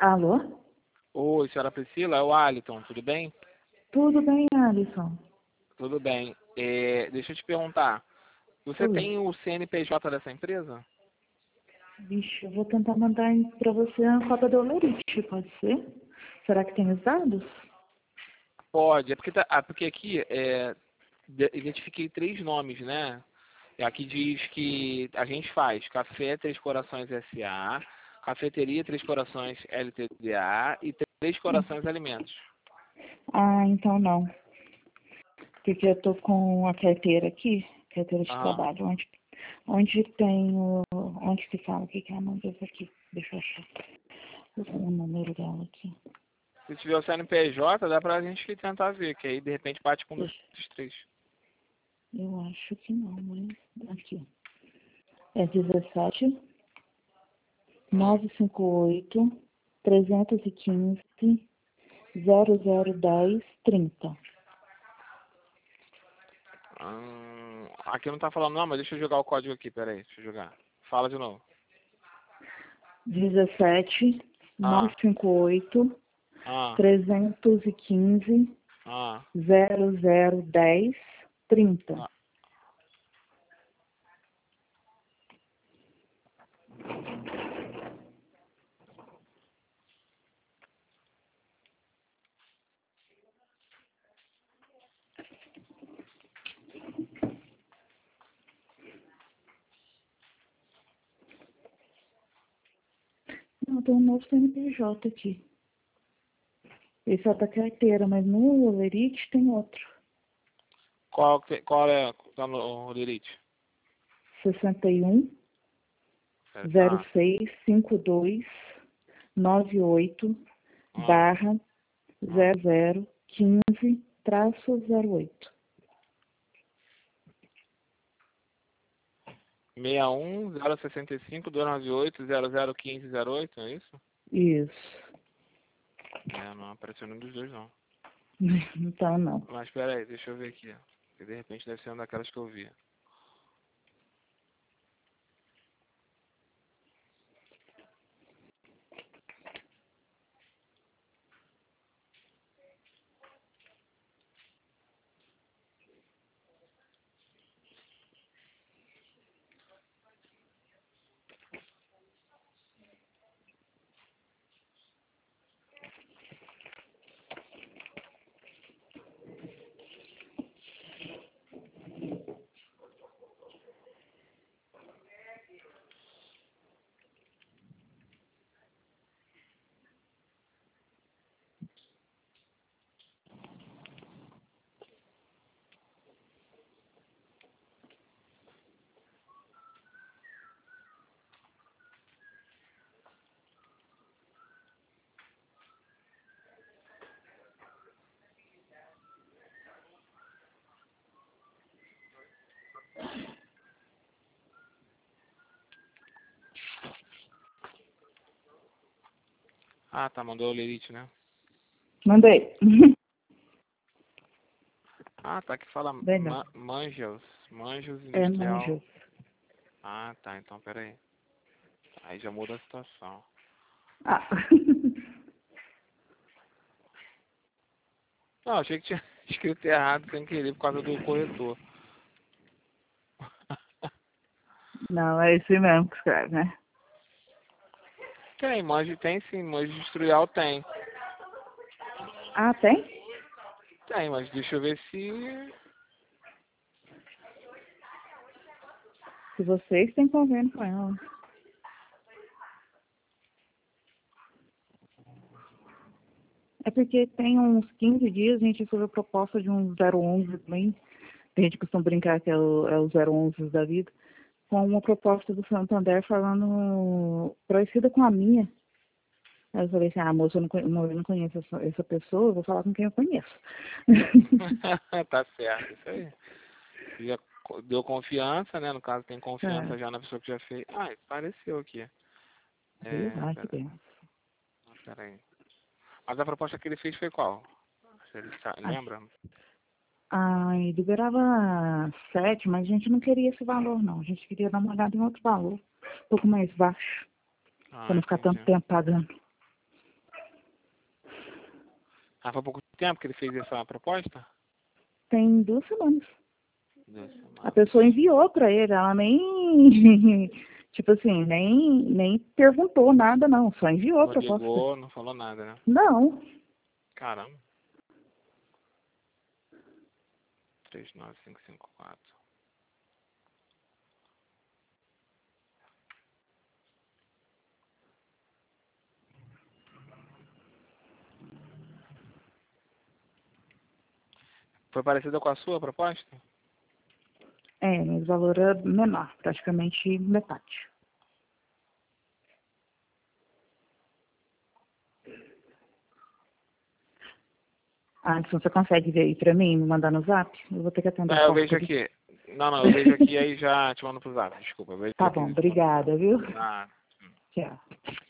Alô? Oi, senhora Priscila, é o Aliton, tudo bem? Tudo bem, Alisson? Tudo bem. Deixa eu te perguntar, você Oi. tem o CNPJ dessa empresa? Vixe, eu vou tentar mandar para você a cópia do Olerite, pode ser? Será que tem os dados? Pode, porque aqui identifiquei 3 nomes, né? Aqui diz que a gente faz Café Três Corações SA, Cafeteria Três Corações LTDA e Três Corações Alimentos. Ah, então não. Porque eu tô com a carteira aqui, carteira de Aham. trabalho, onde tem o... Onde que fala? O que que é a mão dessa aqui? Deixa eu achar. O número dela aqui. Se tiver o CNPJ, dá pra gente tentar ver, que aí de repente bate com um Deixa. dos 3. Eu acho que não, mas aqui. É 17 958 315 0010 30. Aqui não tá falando não, mas deixa eu jogar o código aqui, peraí, deixa eu jogar. Fala de novo. 17 Ah, 958 ah, 315 ah. 0010 30. ah. Não, tem um novo CNPJ aqui. Esse é da carteira, mas no Olerite tem outro. Qual é tá no Lirite? 61 Tá. 06 52 98 Ah, barra ah. 0015 traço 08. 61 065 298 0015 08, é isso? Isso. Não apareceu nenhum dos dois não. Então não. Mas peraí, deixa eu ver aqui. Que de repente deve ser uma daquelas que eu vi. Ah, tá, mandou o Lirite, né? Mandei. Ah, tá, que fala Legal. Manjos É Manjos. Industrial. Ah, tá, então peraí. Aí já muda a situação. Ah. Não, achei que tinha escrito errado sem querer por causa do corretor. Não, é esse mesmo que escreve, né? Tem sim, Manjo Industrial tem. Ah, tem? Tem, mas deixa eu ver se... Se vocês têm convênio com ela. É porque tem uns 15 dias a gente recebeu a proposta de um 011 também. A gente costuma brincar que é o 011 da vida. Com uma proposta do Santander falando parecida com a minha. Aí eu falei assim, ah, moça, eu não conheço essa pessoa, eu vou falar com quem eu conheço. Tá certo, isso aí. Já deu confiança, né? No caso, tem confiança É, já na pessoa que já fez. Ah, apareceu aqui. sei lá, que Pera, benção. peraí. Mas a proposta que ele fez foi qual? Você lembra? Ai, liberava 7, mas a gente não queria esse valor, não. A gente queria dar uma olhada em outro valor, um pouco mais baixo, para Ah, não ficar entendi. tanto tempo pagando. Ah, foi há pouco tempo que ele fez essa proposta? Tem 2 semanas. 2 semanas. A pessoa enviou para ele, ela nem, tipo assim, nem perguntou nada, não. Só enviou a Não proposta. ligou, não falou nada, né? Não. Caramba. 39554. Foi parecida com a sua proposta? É, mas o valor é menor, praticamente metade. Alisson, você consegue ver aí pra mim, me mandar no zap? Eu vou ter que atender a Eu porta vejo aqui. aqui. Não, eu vejo aqui aí já te mando pro zap. Desculpa, eu vejo Tá aqui. bom, obrigada, viu? Ah. Tchau.